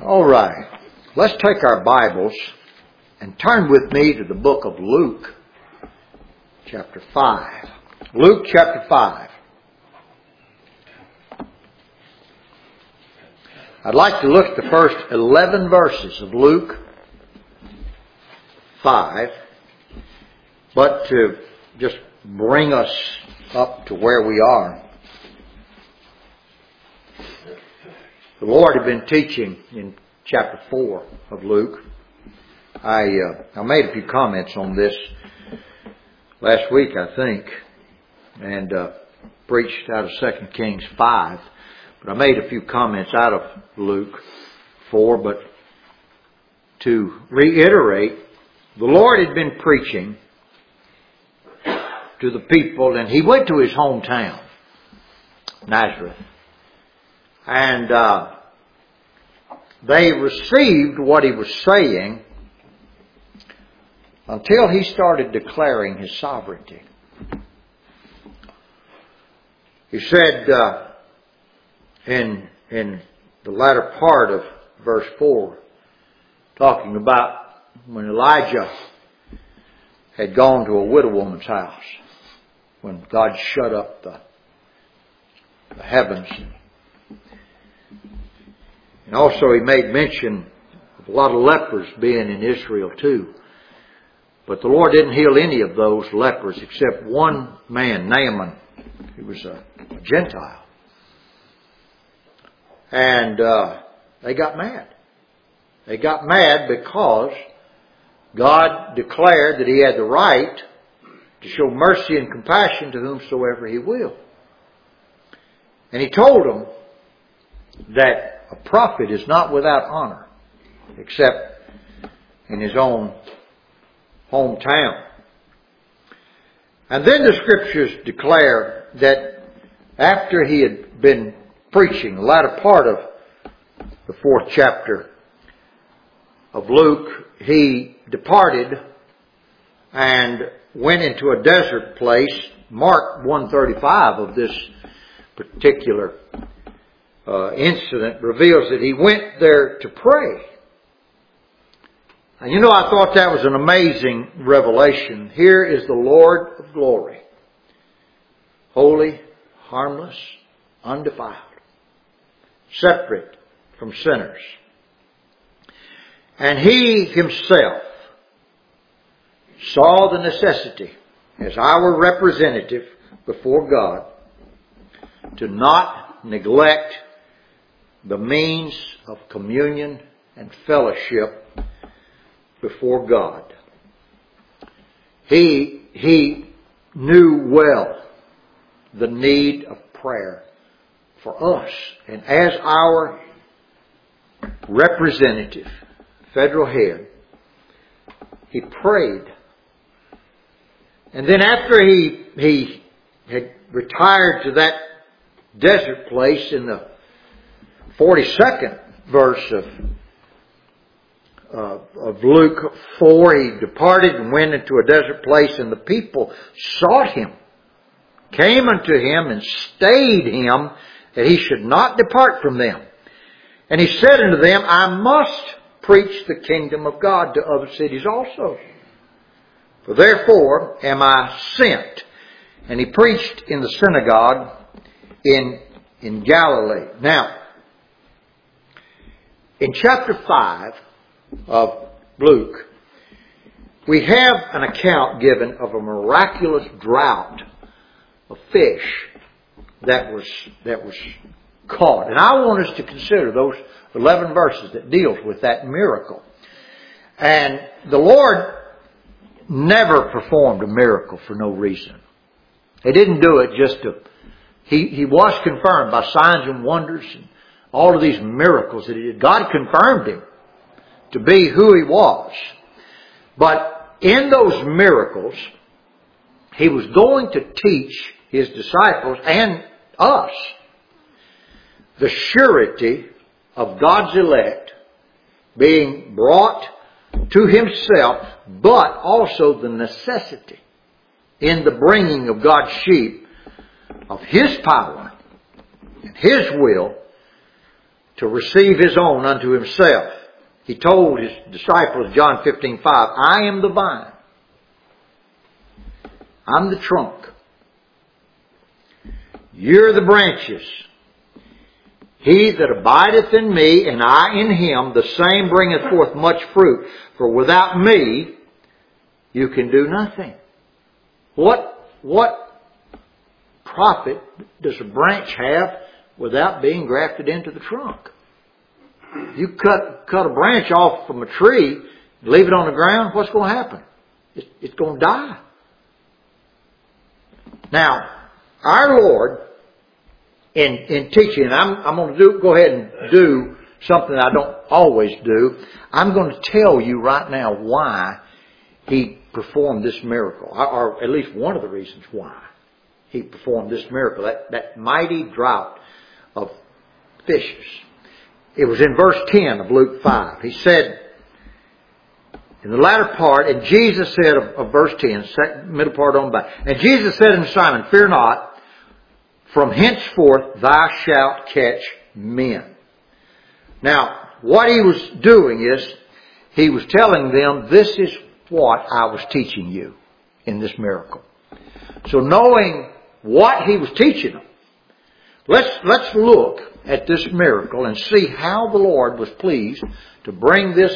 All right. Let's take our Bibles and turn with me to the book of Luke, chapter 5. Luke, chapter 5. I'd like to look at the first 11 verses of Luke 5, but to just bring us up to where we are. The Lord had been teaching in chapter 4 of Luke. I made a few comments on this last week, I think, and preached out of 2 Kings 5. But I made a few comments out of Luke 4. But to reiterate, the Lord had been preaching to the people, and He went to His hometown, Nazareth. And they received what He was saying until He started declaring His sovereignty. He said in the latter part of verse 4, talking about when Elijah had gone to a widow woman's house, when God shut up the heavens. And also He made mention of a lot of lepers being in Israel too. But the Lord didn't heal any of those lepers except one man, Naaman. He was a Gentile. And they got mad. They got mad because God declared that He had the right to show mercy and compassion to whomsoever He will. And He told them that a prophet is not without honor, except in his own hometown. And then the Scriptures declare that after He had been preaching, the latter part of the 4th chapter of Luke, He departed and went into a desert place. Mark 1:35 of this particular incident reveals that He went there to pray. And I thought that was an amazing revelation. Here is the Lord of glory, holy, harmless, undefiled, separate from sinners. And He Himself saw the necessity as our representative before God to not neglect the means of communion and fellowship before God. He knew well the need of prayer for us. And as our representative, federal head, He prayed. And then after he had retired to that desert place in the 42nd verse of Luke 4, He departed and went into a desert place, and the people sought Him, came unto Him, and stayed Him that He should not depart from them. And He said unto them, I must preach the kingdom of God to other cities also. For therefore am I sent. And He preached in the synagogue in Galilee. Now, in chapter 5 of Luke, we have an account given of a miraculous drought of fish that was caught. And I want us to consider those 11 verses that deals with that miracle. And the Lord never performed a miracle for no reason. He didn't do it just to... He was confirmed by signs and wonders and all of these miracles that He did. God confirmed Him to be who He was. But in those miracles, He was going to teach His disciples and us the surety of God's elect being brought to Himself, but also the necessity in the bringing of God's sheep of His power and His will to receive His own unto Himself. He told His disciples, John 15:5, I am the vine. I'm the trunk. You're the branches. He that abideth in me, and I in him, the same bringeth forth much fruit. For without me, you can do nothing. What profit does a branch have without being grafted into the trunk? You cut a branch off from a tree, leave it on the ground, what's going to happen? It's going to die. Now, our Lord, in teaching, I'm going to go ahead and do something I don't always do. I'm going to tell you right now why He performed this miracle, or at least one of the reasons why He performed this miracle, that mighty drought of fishes. It was in verse 10 of Luke 5. He said, in the latter part, and Jesus said of verse 10, middle part on back, and Jesus said unto Simon, fear not, from henceforth thou shalt catch men. Now, what He was doing is, He was telling them, this is what I was teaching you in this miracle. So knowing what He was teaching them, let's look at this miracle and see how the Lord was pleased to bring this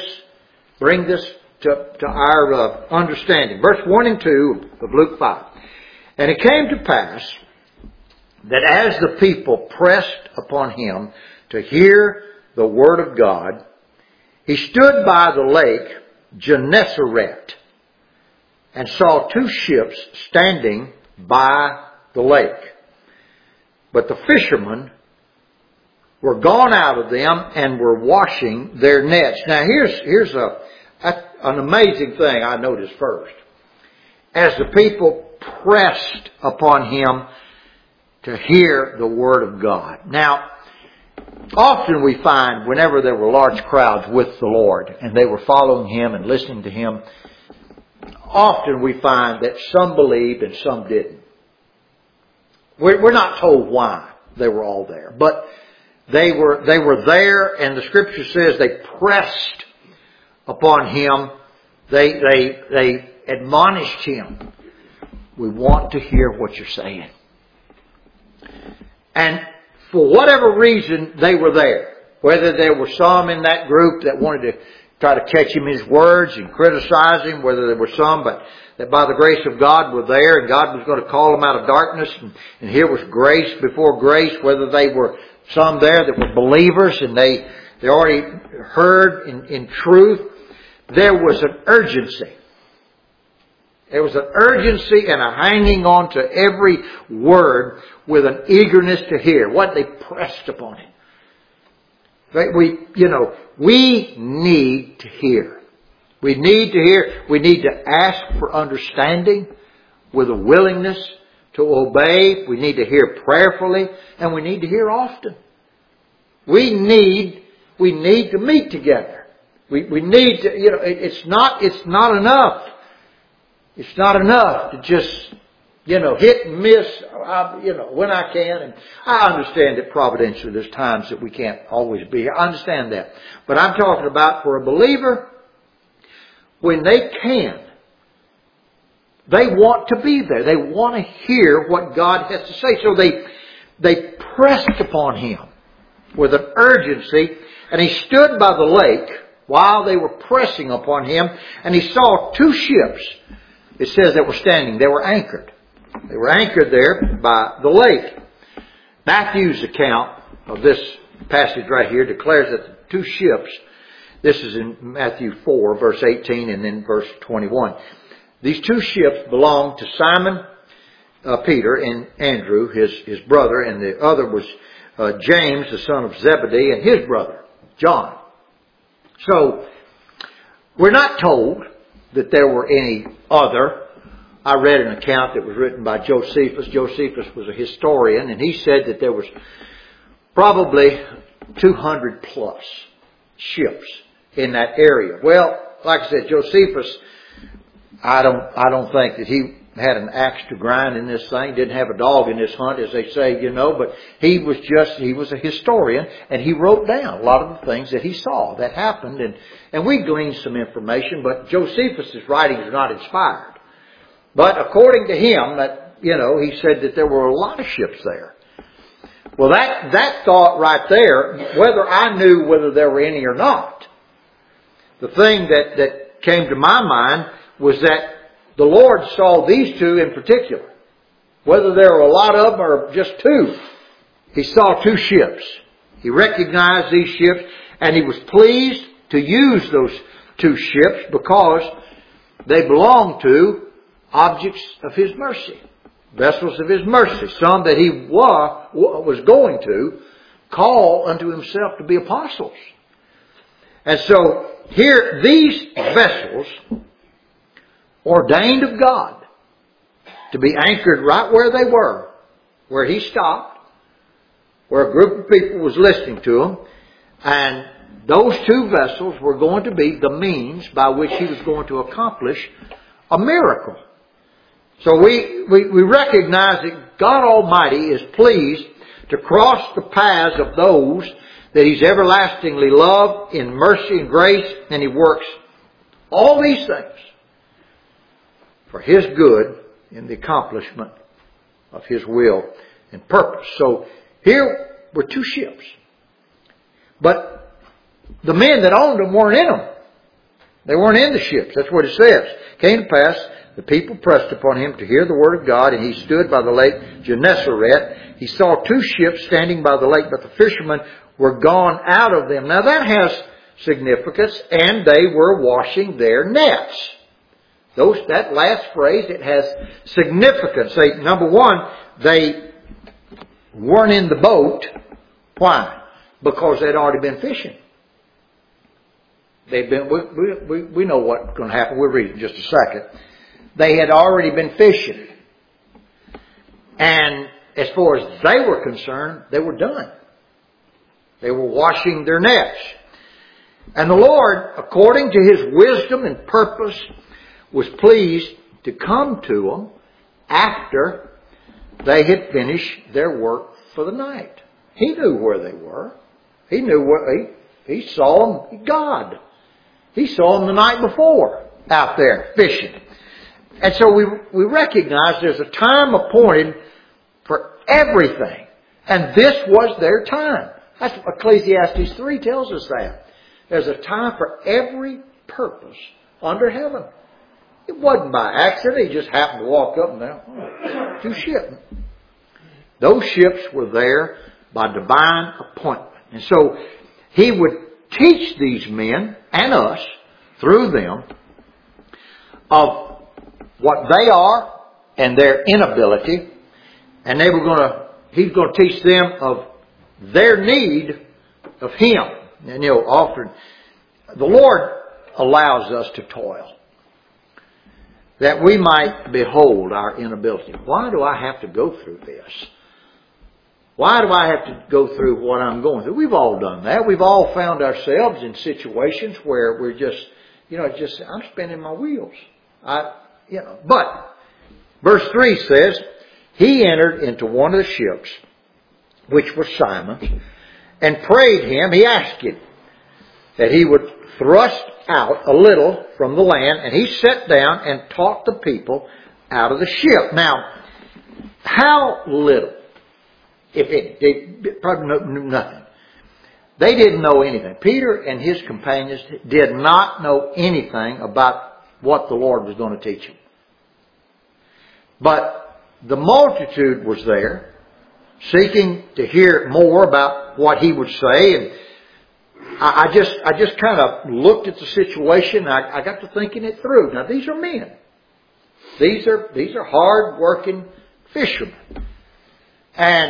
to our understanding. Verse 1 and 2 of Luke 5. And it came to pass that as the people pressed upon Him to hear the word of God, He stood by the lake Gennesaret and saw two ships standing by the lake. But the fishermen were gone out of them and were washing their nets. Now here's an amazing thing I noticed first. As the people pressed upon Him to hear the Word of God. Now, often we find whenever there were large crowds with the Lord and they were following Him and listening to Him, often we find that some believed and some didn't. We're not told why they were all there, but they were there, and the Scripture says they pressed upon Him. They admonished Him. We want to hear what you're saying. And for whatever reason, they were there. Whether there were some in that group that wanted to try to catch Him in His words and criticize Him, whether there were some, but that by the grace of God were there, and God was going to call them out of darkness, and here was grace before grace, whether they were some there that were believers and they already heard in truth. There was an urgency. There was an urgency and a hanging on to every word with an eagerness to hear. What they pressed upon Him. We need to hear. We need to hear. We need to ask for understanding with a willingness to obey. We need to hear prayerfully, and we need to hear often. We need to meet together. We need to, it's not enough. It's not enough to just, hit and miss, when I can. And I understand that providentially there's times that we can't always be here. I understand that. But I'm talking about for a believer, when they can, they want to be there. They want to hear what God has to say. So they pressed upon Him with an urgency, and He stood by the lake while they were pressing upon Him, and He saw two ships. It says that were standing. They were anchored. They were anchored there by the lake. Matthew's account of this passage right here declares that the two ships, this is in Matthew 4, verse 18, and then verse 21. These two ships belonged to Simon Peter and Andrew, his brother, and the other was James, the son of Zebedee, and his brother, John. So, we're not told that there were any other. I read an account that was written by Josephus. Josephus was a historian, and he said that there was probably 200 plus ships in that area. Well, like I said, Josephus, I don't think that had an axe to grind in this thing, didn't have a dog in this hunt, as they say, but he was a historian, and he wrote down a lot of the things that he saw that happened, and we gleaned some information, but Josephus' writings are not inspired. But according to him, that, he said that there were a lot of ships there. Well, that thought right there, whether I knew whether there were any or not, the thing that came to my mind was that the Lord saw these two in particular. Whether there were a lot of them or just two, He saw two ships. He recognized these ships, and He was pleased to use those two ships because they belonged to objects of His mercy. Vessels of His mercy. Some that He was going to call unto Himself to be apostles. And so here, these vessels, ordained of God, to be anchored right where they were, where He stopped, where a group of people was listening to Him, and those two vessels were going to be the means by which He was going to accomplish a miracle. So we recognize that God Almighty is pleased to cross the paths of those that He's everlastingly loved in mercy and grace, and He works all these things for His good in the accomplishment of His will and purpose. So here were two ships. But the men that owned them weren't in them. They weren't in the ships. That's what it says. Came to pass, the people pressed upon him to hear the word of God, and he stood by the lake Gennesaret. He saw two ships standing by the lake, but the fishermen were gone out of them. Now that has significance, and they were washing their nets. That last phrase, it has significance. Number one, they weren't in the boat. Why? Because they'd already been fishing. We know what's going to happen. We'll read it in just a second. They had already been fishing. And as far as they were concerned, they were done. They were washing their nets. And the Lord, according to His wisdom and purpose, was pleased to come to them after they had finished their work for the night. He knew where they were. He knew where He saw them. God. He saw them the night before out there fishing. And so we recognize there's a time appointed for everything. And this was their time. That's what Ecclesiastes 3 tells us that. There's a time for every purpose under heaven. It wasn't by accident. He just happened to walk up and down. Two ships. Those ships were there by divine appointment. And so He would teach these men and us through them of what they are and their inability. And He's going to teach them of their need of Him. And often the Lord allows us to toil, that we might behold our inability. Why do I have to go through this? Why do I have to go through what I'm going through? We've all done that. We've all found ourselves in situations where we're just, I'm spinning my wheels. But verse 3 says, he entered into one of the ships, which was Simon's, and prayed him, he asked him, that he would thrust out a little from the land, and he sat down and taught the people out of the ship. Now, how little, if any? They probably knew nothing. They didn't know anything. Peter and his companions did not know anything about what the Lord was going to teach them. But the multitude was there, seeking to hear more about what he would say. And I just kind of looked at the situation. I got to thinking it through. Now these are men. These are hard-working fishermen, and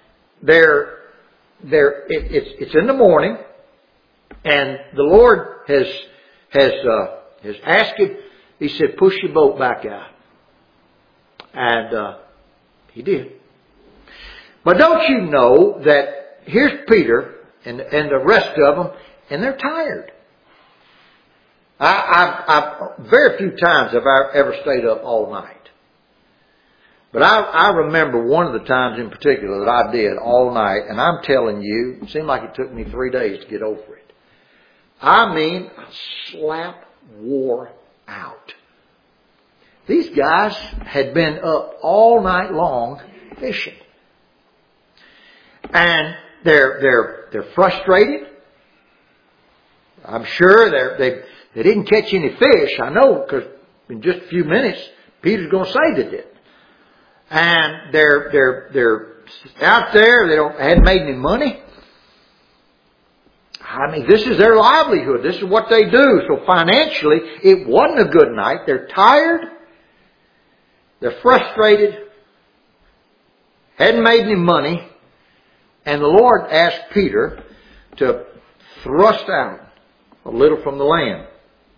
it's in the morning, and the Lord has asked him. He said, "Push your boat back out," and he did. But don't you know that here's Peter and the rest of them, and they're tired. I've very few times have I ever stayed up all night. But I remember one of the times in particular that I did all night, and I'm telling you, it seemed like it took me 3 days to get over it. I mean, slap wore out. These guys had been up all night long fishing. And they're frustrated. I'm sure they didn't catch any fish. I know, because in just a few minutes, Peter's going to say they did. And they're out there. They hadn't made any money. I mean, this is their livelihood. This is what they do. So financially, it wasn't a good night. They're tired. They're frustrated. Hadn't made any money. And the Lord asked Peter to thrust out a little from the land.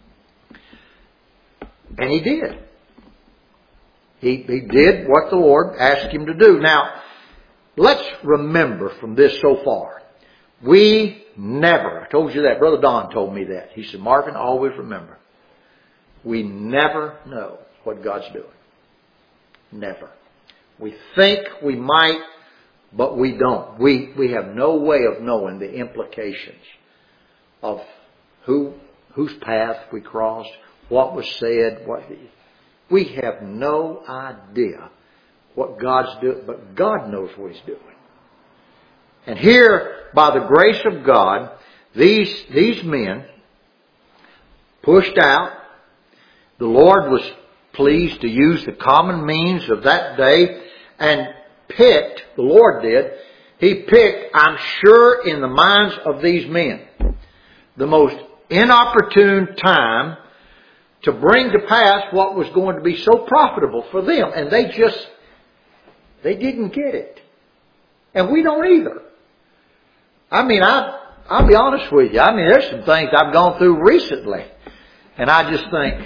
And he did. He did what the Lord asked him to do. Now, let's remember from this so far. We never, I told you that, Brother Don told me that. He said, Marvin, always remember, we never know what God's doing. Never. We think we might, but we don't. We have no way of knowing the implications of whose path we crossed, what was said, we have no idea what God's doing, but God knows what He's doing. And here, by the grace of God, these men pushed out. The Lord was pleased to use the common means of that day and picked, the Lord did, He picked, I'm sure, in the minds of these men, the most inopportune time to bring to pass what was going to be so profitable for them. And they didn't get it. And we don't either. I mean, I'll be honest with you. I mean, there's some things I've gone through recently. And I just think,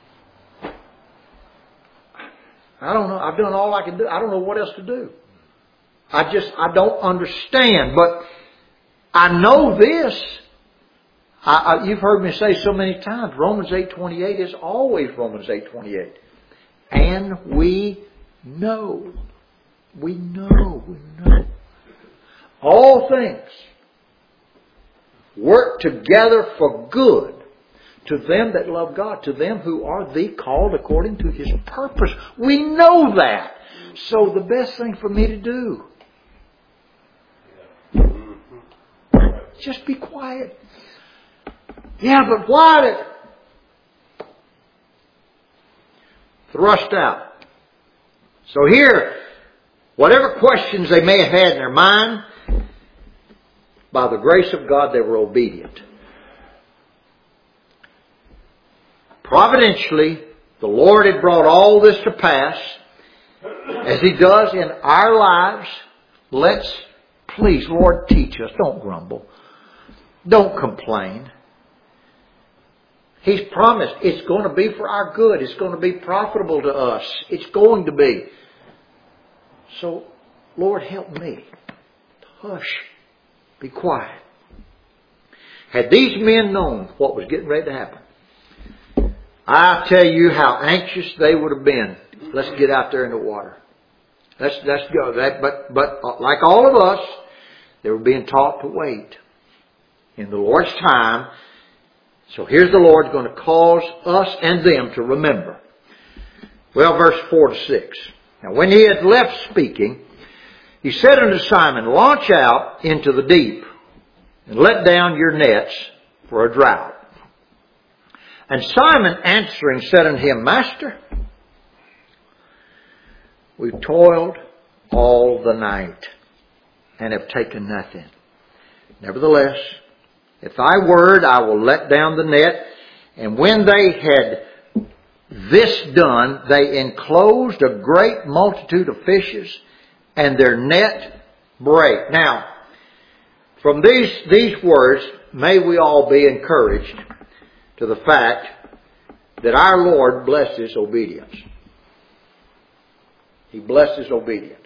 I don't know. I've done all I can do. I don't know what else to do. I don't understand. But I know this. You've heard me say so many times, Romans 8:28 is always Romans 8:28. And we know. We know. All things work together for good to them that love God, to them who are the called according to His purpose. We know that. So the best thing for me to do, just be quiet. Yeah, but why did thrust out? So here, whatever questions they may have had in their mind, by the grace of God, they were obedient. Providentially, the Lord had brought all this to pass, as He does in our lives. Let's, please, Lord, teach us. Don't grumble. Don't complain. He's promised it's going to be for our good. It's going to be profitable to us. It's going to be. So, Lord, help me. Hush. Be quiet. Had these men known what was getting ready to happen, I tell you how anxious they would have been. Let's get out there in the water. Let's go. But like all of us, they were being taught to wait in the Lord's time. So here's the Lord going to cause us and them to remember. Well, verse 4-6. Now when He had left speaking, He said unto Simon, launch out into the deep and let down your nets for a draught. And Simon answering said unto Him, Master, we've toiled all the night and have taken nothing. Nevertheless, at Thy word I will let down the net. And when they had this done, they enclosed a great multitude of fishes, and their net brake. Now, from these words, may we all be encouraged to the fact that our Lord blesses obedience. He blesses obedience.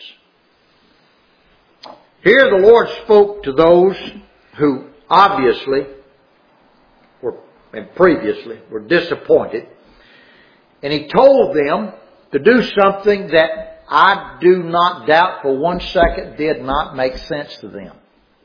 Here the Lord spoke to those who obviously and previously were disappointed. And He told them to do something that I do not doubt for one second, did not make sense to them.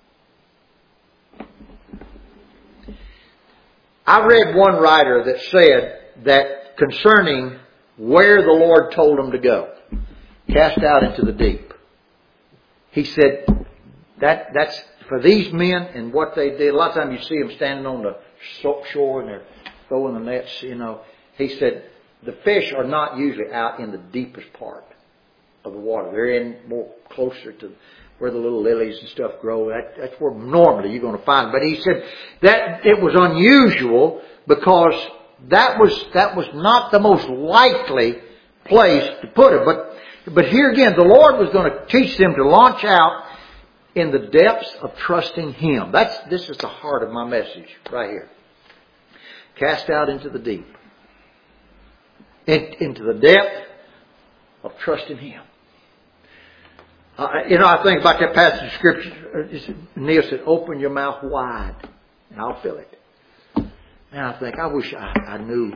I read one writer that said that concerning where the Lord told them to go, cast out into the deep. He said that's for these men and what they did. A lot of times you see them standing on the shore and they're throwing the nets, you know. He said the fish are not usually out in the deepest part of the water. They're in more closer to where the little lilies and stuff grow. That's where normally you're going to find them. But he said that it was unusual because that was not the most likely place to put it. But here again, the Lord was going to teach them to launch out in the depths of trusting Him. This is the heart of my message right here. Cast out into the deep. Into the depth of trusting Him. I think about that passage of Scripture. Neil said, open your mouth wide and I'll fill it. And I think, I wish I knew.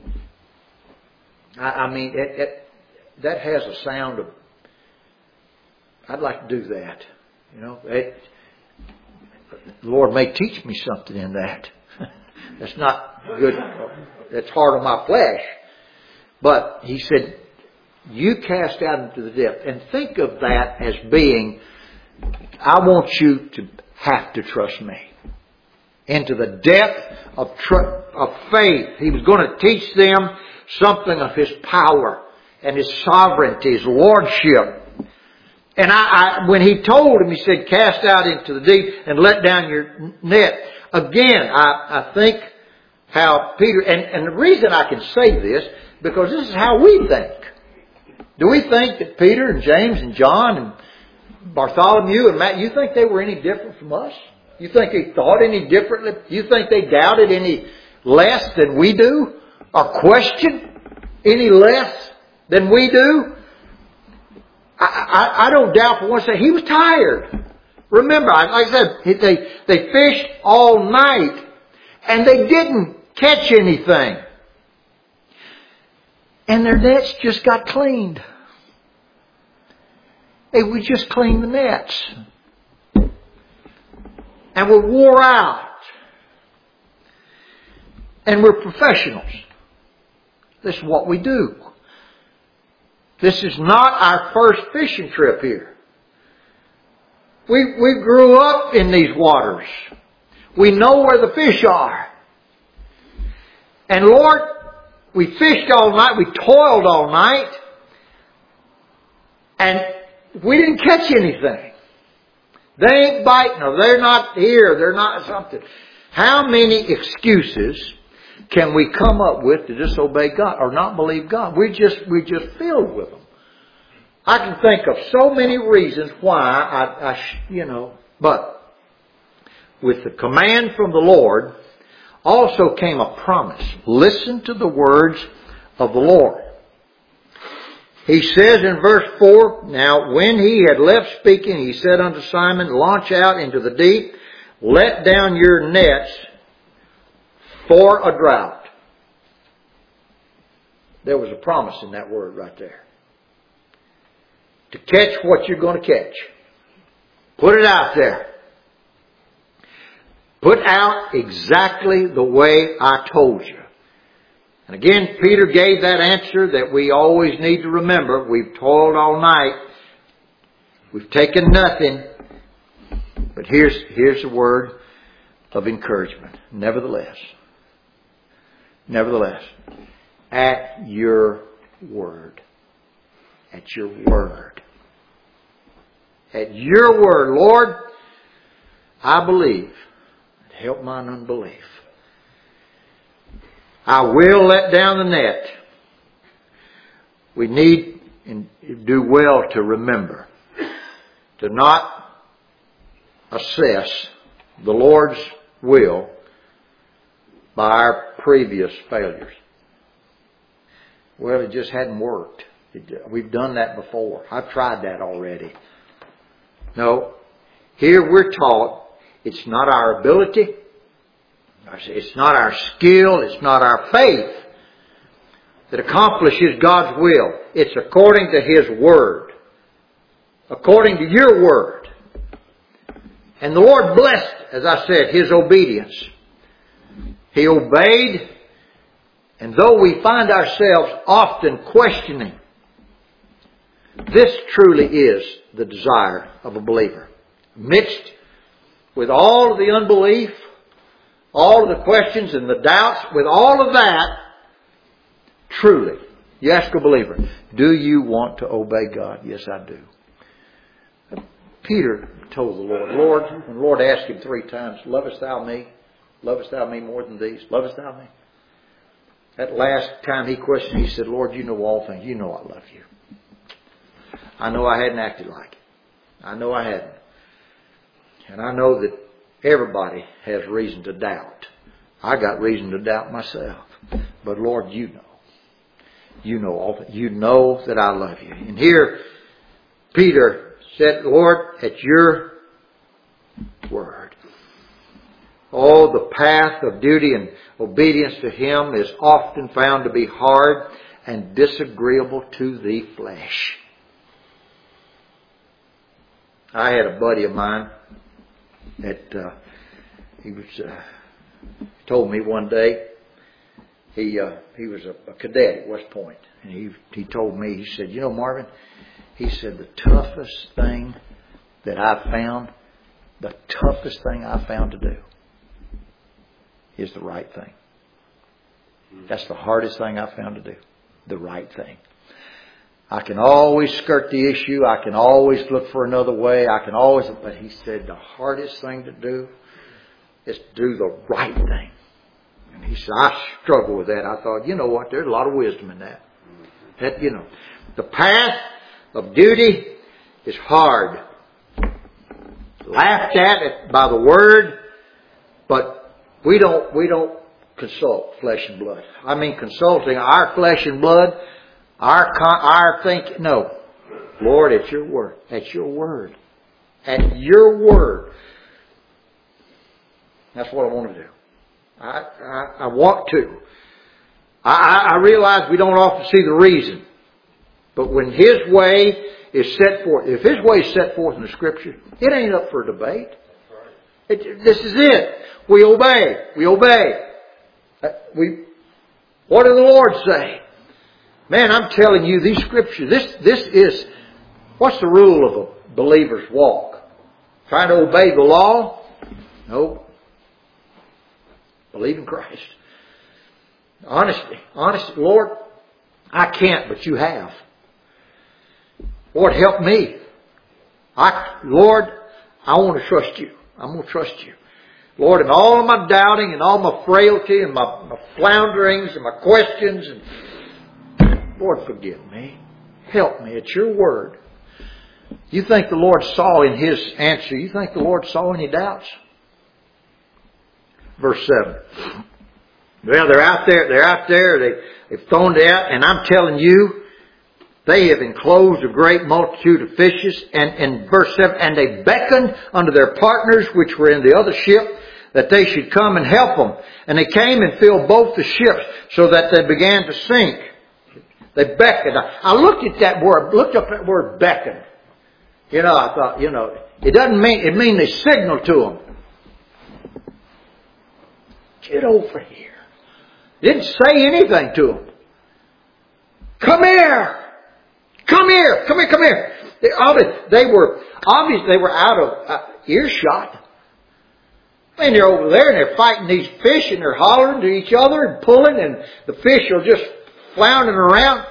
I mean, that has a sound of, I'd like to do that. You know, the Lord may teach me something in that. That's not good. That's hard on my flesh. But He said, you cast out into the depth. And think of that as being, I want you to have to trust me. Into the depth of faith. He was going to teach them something of His power and His sovereignty, His lordship. And when He told him, He said, cast out into the deep and let down your net. Again, I think how Peter, and the reason I can say this, because this is how we think. Do we think that Peter and James and John and Bartholomew and Matt, you think they were any different from us? You think they thought any differently? You think they doubted any less than we do? Or questioned any less than we do? I don't doubt for one second. He was tired. Remember, like I said, they fished all night and they didn't catch anything. And their nets just got cleaned. We just cleaned the nets. And we're wore out. And we're professionals. This is what we do. This is not our first fishing trip here. We grew up in these waters. We know where the fish are. And Lord, we fished all night. We toiled all night. And we didn't catch anything. They ain't biting, or they're not here, they're not something. How many excuses can we come up with to disobey God or not believe God? We're just filled with them. I can think of so many reasons why but with the command from the Lord also came a promise. Listen to the words of the Lord. He says in verse 4, now when He had left speaking, He said unto Simon, launch out into the deep, let down your nets for a drought. There was a promise in that word right there. To catch what you're going to catch. Put it out there. Put out exactly the way I told you. And again, Peter gave that answer that we always need to remember. We've toiled all night. We've taken nothing. But here's a word of encouragement. Nevertheless, at your word. At your word. At your word, Lord, I believe. Help mine unbelief. I will let down the net. We need and do well to remember to not assess the Lord's will by our previous failures. Well, it just hadn't worked. We've done that before. I've tried that already. No. Here we're taught it's not our ability. It's not our skill. It's not our faith that accomplishes God's will. it's according to His Word. According to your Word. And the Lord blessed, as I said, His obedience. He obeyed, and though we find ourselves often questioning, this truly is the desire of a believer. Mixed with all of the unbelief, all of the questions and the doubts, with all of that, truly, you ask a believer, do you want to obey God? Yes, I do. Peter told the Lord, when the Lord asked him 3 times, lovest thou me? Lovest thou me more than these? Lovest thou me? That last time he questioned, he said, Lord, you know all things. You know I love you. I know I hadn't acted like it. I know I hadn't. And I know that everybody has reason to doubt. I got reason to doubt myself. But Lord, you know. You know all things. You know that I love you. And here, Peter said, Lord, at your word. Oh, the path of duty and obedience to Him is often found to be hard and disagreeable to the flesh. I had a buddy of mine that he told me one day he was a cadet at West Point, and he told me, he said, you know, Marvin, he said the toughest thing I found to do is the right thing. That's the hardest thing I found to do. The right thing. I can always skirt the issue. I can always look for another way. But he said the hardest thing to do is to do the right thing. And he said, I struggle with that. I thought, you know what? There's a lot of wisdom in that. That, you know, the path of duty is hard. Laughed at by the Word, but we don't consult flesh and blood. I mean, consulting our flesh and blood, our think. No, Lord, it's your word. At your word. At your word. That's what I want to do. I want to. I realize we don't often see the reason, but when His way is set forth, if His way is set forth in the Scripture, it ain't up for debate. This is it. We obey. We obey. What did the Lord say? Man, I'm telling you, these Scriptures, this is, what's the rule of a believer's walk? Trying to obey the law? No. Believe in Christ. Honestly, Lord, I can't, but you have. Lord, help me. Lord, I want to trust you. I'm going to trust you. Lord, in all of my doubting and all my frailty and my flounderings and my questions, and Lord, forgive me. Help me. It's your word. You think the Lord saw in His answer, you think the Lord saw any doubts? Verse 7. Well, they're out there, they've thrown it out, and I'm telling you, they have enclosed a great multitude of fishes. And in verse 7, and they beckoned unto their partners which were in the other ship, that they should come and help them. And they came and filled both the ships, so that they began to sink. They beckoned. I looked up that word beckon. You know, I thought, you know, it means they signaled to them. Get over here. Didn't say anything to them. Come here. Come here. Come here. Come here. They were out of earshot. And they're over there and they're fighting these fish and they're hollering to each other and pulling, and the fish are just floundering around.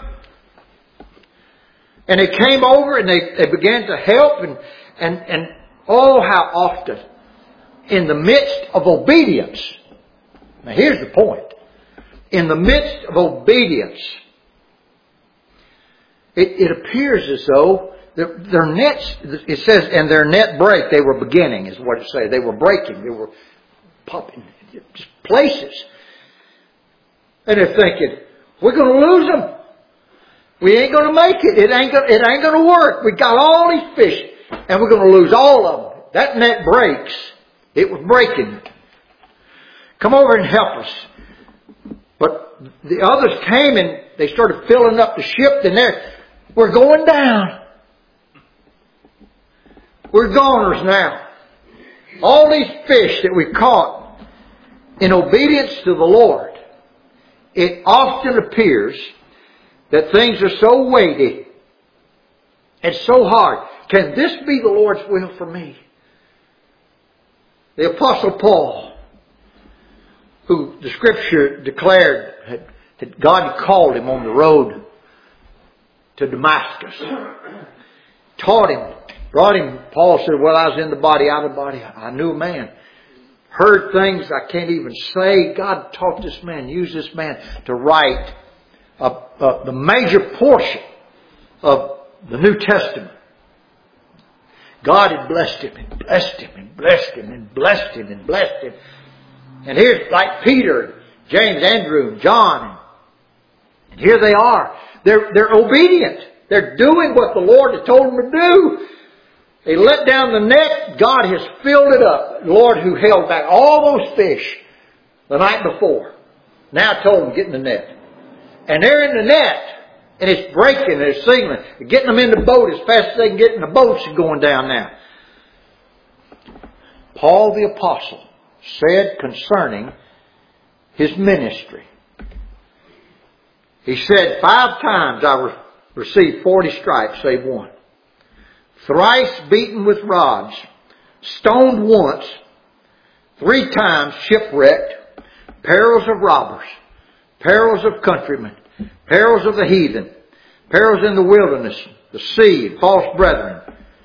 And they came over and they began to help, and oh, how often in the midst of obedience. Now here's the point. In the midst of obedience, it appears as though their nets, it says, and their net break, they were beginning, is what it says. They were breaking. They were popping just places. And they're thinking, we're going to lose them. We ain't going to make it. It ain't going to work. We got all these fish, and we're going to lose all of them. That net breaks. It was breaking. Come over and help us. But the others came and they started filling up the ship, and We're going down. We're goners now. All these fish that we caught in obedience to the Lord, it often appears that things are so weighty and so hard. Can this be the Lord's will for me? The Apostle Paul, who the Scripture declared that God called him on the road to Damascus, taught him, brought him. Paul said, well, I was in the body, out of the body. I knew a man. Heard things I can't even say. God taught this man, used this man to write the major portion of the New Testament. God had blessed him and blessed him and blessed him and blessed him and blessed him. And here's like Peter, James, Andrew, and John. And here they are. They're obedient. They're doing what the Lord had told them to do. They let down the net. God has filled it up. The Lord who held back all those fish the night before now told them, get in the net. And they're in the net. And it's breaking and it's singling. They're getting them in the boat as fast as they can get in the boats are going down now. Paul the Apostle said concerning his ministry. He said, 5 times I received 40 stripes, save one. Thrice beaten with rods, stoned once, 3 times shipwrecked, perils of robbers, perils of countrymen, perils of the heathen, perils in the wilderness, the sea, false brethren.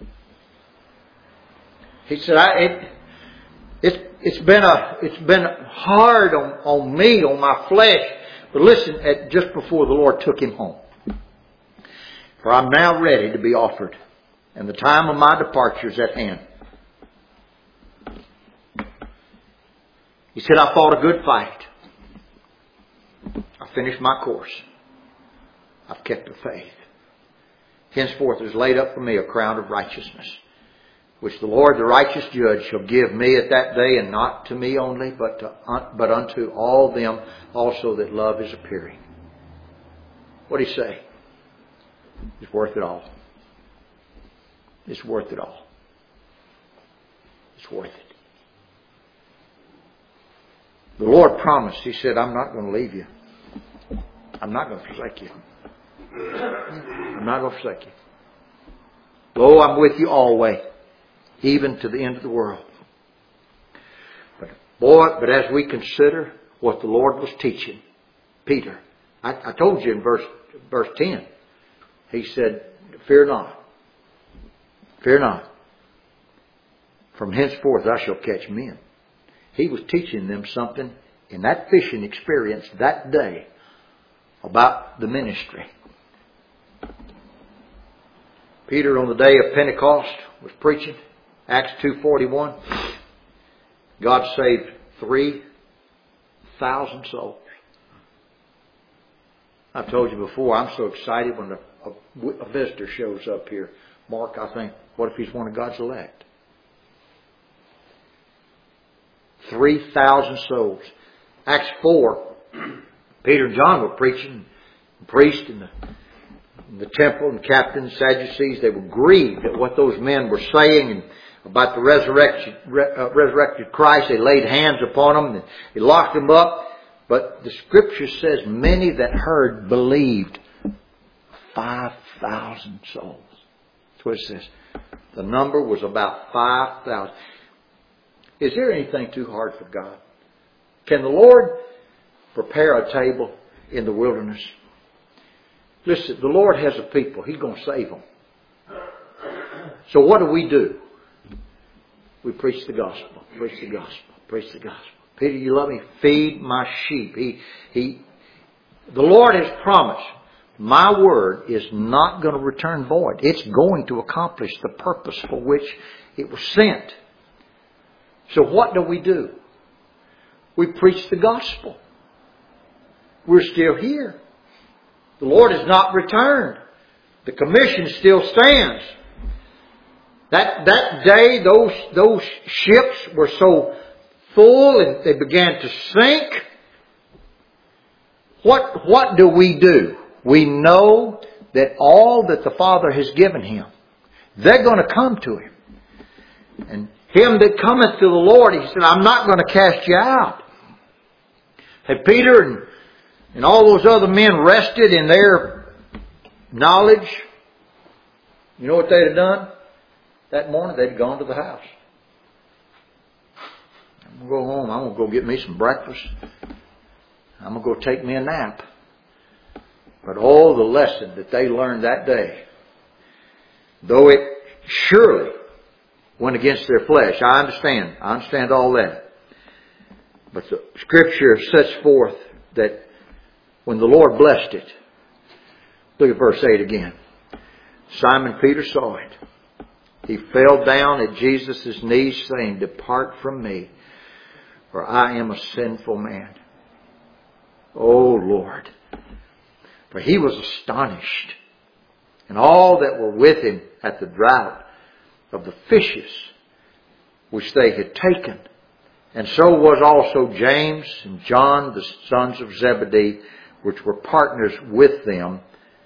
He said, it's been hard on me, on my flesh. But listen, just before the Lord took him home. For I'm now ready to be offered, and the time of my departure is at hand. He said, I fought a good fight. I finished my course. I've kept the faith. Henceforth is laid up for me a crown of righteousness, which the Lord, the righteous judge, shall give me at that day, and not to me only, but unto all them also that love His appearing. What did he say? It's worth it all. It's worth it all. It's worth it. The Lord promised. He said, I'm not going to leave you. I'm not going to forsake you. I'm not going to forsake you. Lo, I'm with you always, even to the end of the world. But as we consider what the Lord was teaching Peter, I told you in verse 10, he said, fear not. Fear not. From henceforth I shall catch men. He was teaching them something in that fishing experience that day about the ministry. Peter on the day of Pentecost was preaching. Acts 2:41. God saved 3,000 souls. I've told you before, I'm so excited when a visitor shows up here. Mark, I think, what if he's one of God's elect? 3,000 souls. Acts 4, Peter and John were preaching. The priest and the temple and captains, Sadducees, they were grieved at what those men were saying and about the resurrected Christ. They laid hands upon them and they locked them up. But the Scripture says many that heard believed. 5,000 souls. That's what it says. The number was about 5,000. Is there anything too hard for God? Can the Lord prepare a table in the wilderness? Listen, the Lord has a people. He's going to save them. So what do? We preach the gospel. Preach the gospel. Preach the gospel. Peter, you love me? Feed my sheep. The Lord has promised, my word is not going to return void. It's going to accomplish the purpose for which it was sent. So what do? We preach the gospel. We're still here. The Lord has not returned. The commission still stands. That day, those ships were so full and they began to sink. What do? We know that all that the Father has given him, they're going to come to him. And him that cometh to the Lord, he said, I'm not going to cast you out. Had Peter and all those other men rested in their knowledge, you know what they'd have done? That morning they'd gone to the house. I'm going to go home. I'm going to go get me some breakfast. I'm going to go take me a nap. But all the lesson that they learned that day, though it surely went against their flesh, I understand all that. But the Scripture sets forth that when the Lord blessed it, look at verse 8 again. Simon Peter saw it. He fell down at Jesus' knees saying, Depart from me, for I am a sinful man. O Lord. For he was astonished, and all that were with him at the draught of the fishes which they had taken. And so was also James and John, the sons of Zebedee, which were partners with them,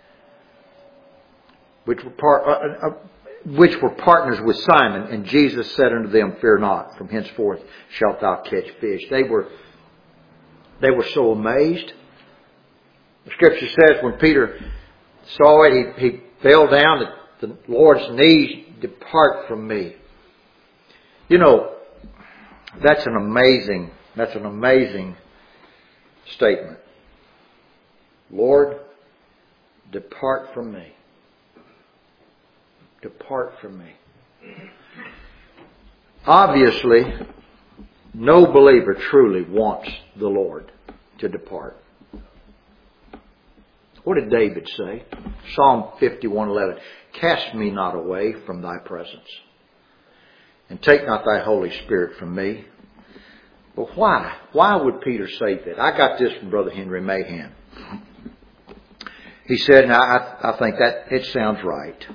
which were partners with Simon. And Jesus said unto them, Fear not, from henceforth shalt thou catch fish. They were so amazed. The Scripture says when Peter saw it, he fell down at the Lord's knees. Depart from me. You know, that's an amazing statement. Lord, depart from me. Depart from me. Obviously, no believer truly wants the Lord to depart. What did David say? Psalm 51:11. Cast me not away from thy presence, and take not thy Holy Spirit from me. But why? Why would Peter say that? I got this from Brother Henry Mahan. He said, and I think that it sounds right.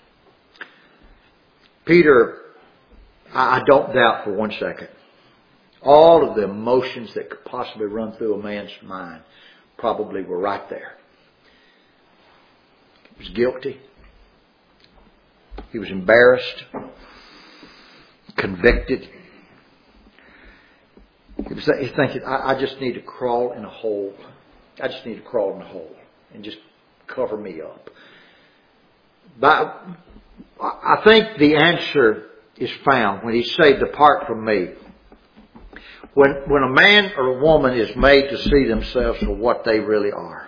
Peter, I don't doubt for 1 second, all of the emotions that could possibly run through a man's mind probably were right there. He was guilty. He was embarrassed, convicted. He was thinking, I just need to crawl in a hole. I just need to crawl in a hole and just cover me up. But I think the answer is found when he said, Depart from me. When a man or a woman is made to see themselves for what they really are.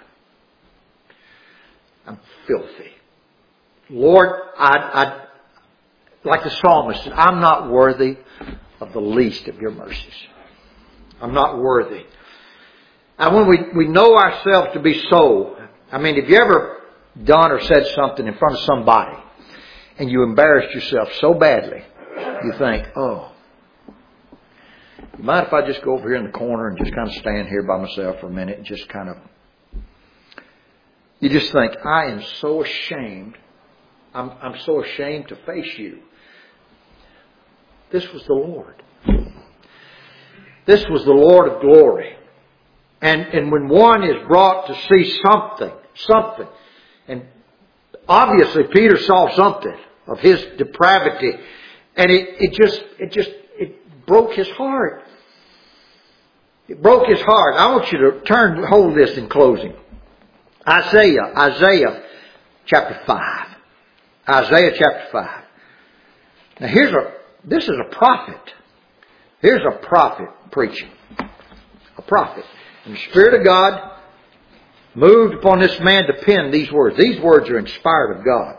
I'm filthy. Lord, I like the psalmist said, I'm not worthy of the least of your mercies. I'm not worthy. And when we know ourselves to be so, I mean, have you ever done or said something in front of somebody and you embarrassed yourself so badly, you think, oh, you mind if I just go over here in the corner and just kind of stand here by myself for a minute and just kind of, you just think, I am so ashamed. I'm so ashamed to face you. This was the Lord. This was the Lord of glory. And when one is brought to see something, and obviously Peter saw something of his depravity, and it broke his heart. It broke his heart. I want you to hold this in closing. Isaiah chapter 5. Isaiah chapter 5. Now this is a prophet. Here's a prophet preaching. A prophet. And the Spirit of God moved upon this man to pen these words. These words are inspired of God.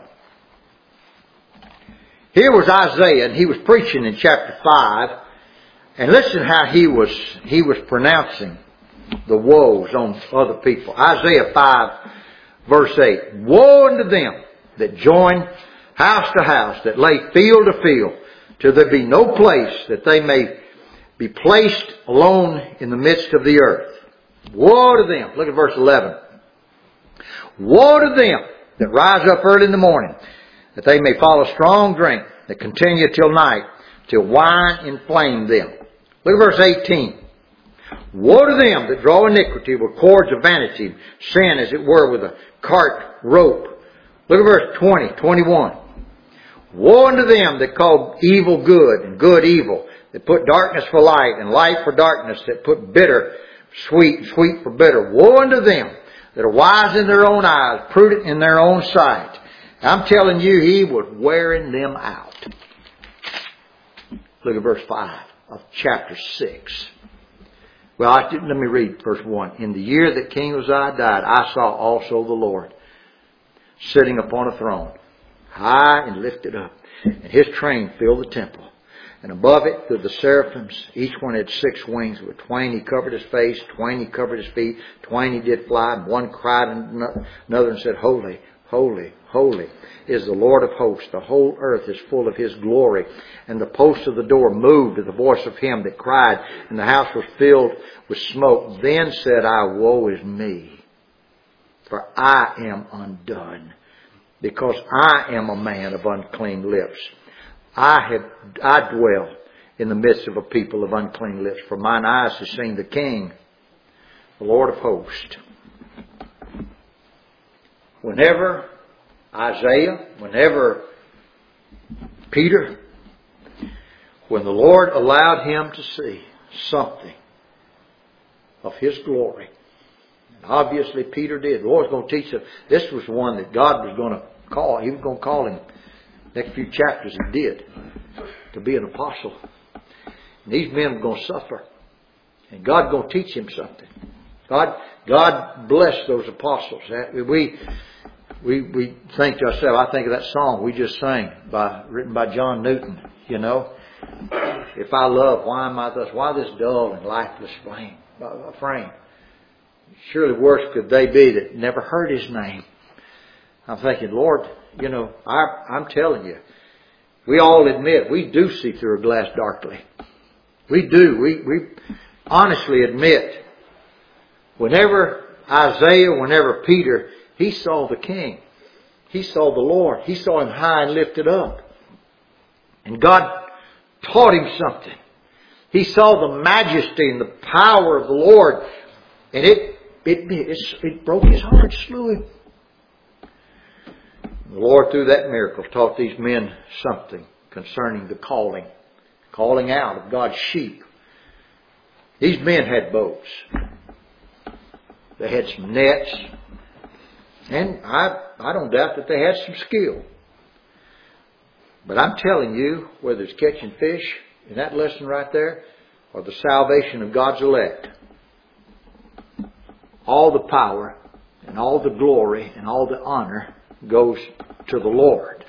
Here was Isaiah, and he was preaching in chapter 5. And listen how he was pronouncing the woes on other people. Isaiah 5 verse 8. Woe unto them that join house to house, that lay field to field, till there be no place that they may be placed alone in the midst of the earth. Woe to them. Look at verse 11. Woe to them that rise up early in the morning, that they may follow strong drink, that continue till night, till wine inflame them. Look at verse 18. Woe to them that draw iniquity with cords of vanity, sin as it were with a cart rope, Look at verse 20, 21. Woe unto them that call evil good and good evil, that put darkness for light and light for darkness, that put bitter sweet and sweet for bitter. Woe unto them that are wise in their own eyes, prudent in their own sight. I'm telling you, He was wearing them out. Look at verse 5 of chapter 6. Well, let me read verse 1. In the year that King Uzziah died, I saw also the Lord sitting upon a throne, high and lifted up, and His train filled the temple. And above it stood the seraphims. Each one had 6 wings. With 2 He covered His face, 2 He covered His feet, 2 He did fly, and one cried unto another and said, Holy, holy, holy is the Lord of hosts. The whole earth is full of His glory. And the posts of the door moved at the voice of him that cried, and the house was filled with smoke. Then said I, Woe is me, for I am undone, because I am a man of unclean lips. I dwell in the midst of a people of unclean lips, for mine eyes have seen the King, the Lord of hosts. Whenever Isaiah, whenever Peter, when the Lord allowed him to see something of His glory, and obviously Peter did. The Lord's going to teach him. This was one that God was going to call. He was going to call him. Next few chapters He did, to be an apostle. And these men were going to suffer. And God's going to teach him something. God bless those apostles. We think to ourselves, I think of that song we just sang, written by John Newton, you know. If I love, why am I thus? Why this dull and lifeless frame? Surely worse could they be that never heard His name. I'm thinking, Lord, you know, I'm telling you, we all admit we do see through a glass darkly. We do. We honestly admit, whenever Isaiah, whenever Peter, he saw the King. He saw the Lord. He saw Him high and lifted up. And God taught him something. He saw the majesty and the power of the Lord. And it broke his heart, slew him. The Lord, through that miracle, taught these men something concerning the calling out of God's sheep. These men had boats. They had some nets. And I don't doubt that they had some skill. But I'm telling you, whether it's catching fish in that lesson right there, or the salvation of God's elect, all the power and all the glory and all the honor goes to the Lord.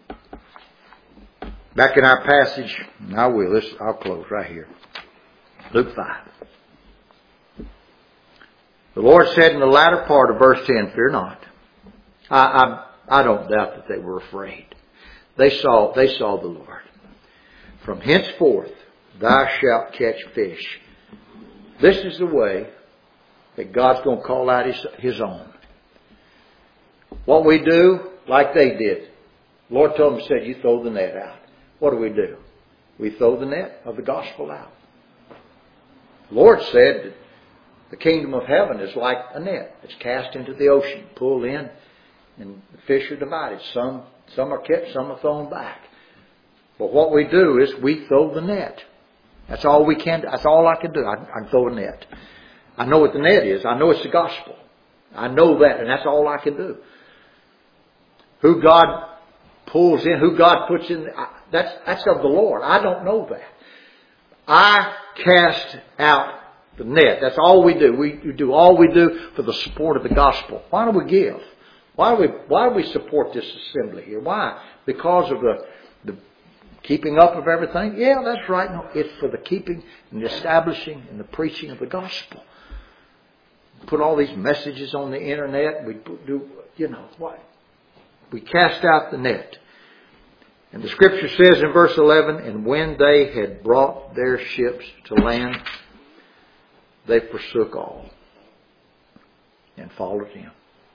Back in our passage, and I'll close right here. Luke 5. The Lord said in the latter part of verse 10, Fear not. I don't doubt that they were afraid. They saw the Lord. From henceforth thou shalt catch fish. This is the way that God's going to call out His own. What we do, like they did. The Lord told them, said, you throw the net out. What do? We throw the net of the gospel out. The Lord said that the kingdom of heaven is like a net that's cast into the ocean, pulled in, and the fish are divided. Some are kept, some are thrown back. But what we do is we throw the net. That's all we can do. That's all I can do. I can throw a net. I know what the net is. I know it's the gospel. I know that, and that's all I can do. Who God pulls in, who God puts in, that's of the Lord. I don't know that. I cast out the net. That's all we do. We do all we do for the support of the gospel. Why do we give? Why do we support this assembly here? Why? Because of the keeping up of everything? Yeah, that's right. No, it's for the keeping and the establishing and the preaching of the gospel. Put all these messages on the internet. We do, what? We cast out the net. And the scripture says in verse 11, and when they had brought their ships to land, they forsook all and followed Him.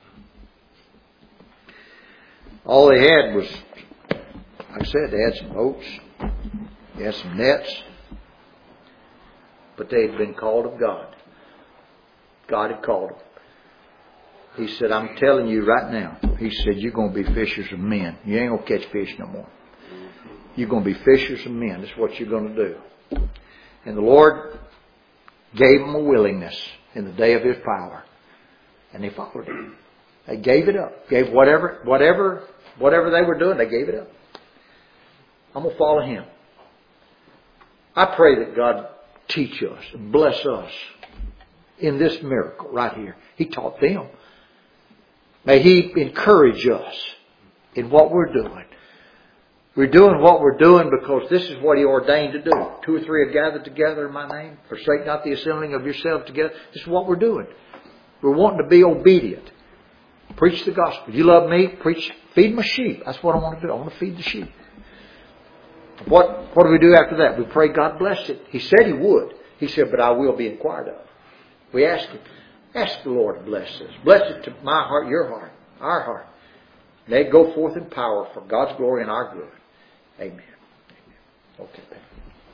All they had was, like I said, they had some boats, they had some nets, but they had been called of God. God had called them. He said, I'm telling you right now. He said, you're going to be fishers of men. You ain't going to catch fish no more. You're going to be fishers of men. That's what you're going to do. And the Lord gave them a willingness in the day of His power. And they followed Him. They gave it up. Gave whatever they were doing, they gave it up. I'm going to follow Him. I pray that God teach us and bless us in this miracle right here. He taught them. May He encourage us in what we're doing. We're doing what we're doing because this is what He ordained to do. 2 or 3 are gathered together in my name. Forsake not the assembling of yourselves together. This is what we're doing. We're wanting to be obedient. Preach the gospel. You love me? Feed my sheep. That's what I want to do. I want to feed the sheep. What do we do after that? We pray God bless it. He said He would. He said, but I will be inquired of. We ask Him. Ask the Lord to bless this. Bless it to my heart, your heart, our heart. May it go forth in power for God's glory and our good. Amen. Okay.